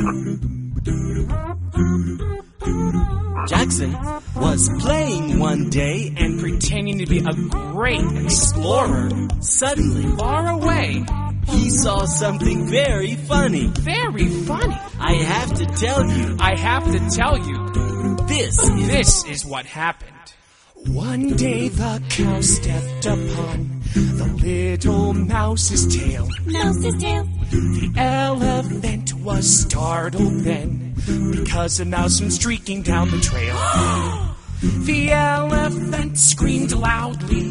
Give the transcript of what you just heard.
Jackson was playing one day and pretending to be a great explorer. suddenly Far away. he saw something very funny. Very funny. I have to tell you, I have to tell you, this is what happened. One day the cow stepped upon the little mouse's tail. Mouse's tail. The elephant was startled then, because a mouse went streaking down the trail. The elephant screamed loudly.